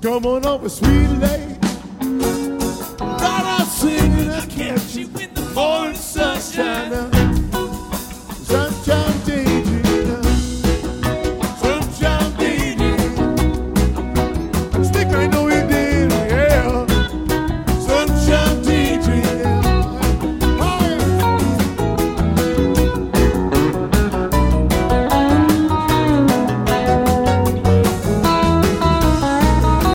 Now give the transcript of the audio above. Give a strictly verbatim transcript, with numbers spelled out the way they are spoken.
Come on over, sweet lady. God, I'll sing and I'll catch you in the morning sunshine.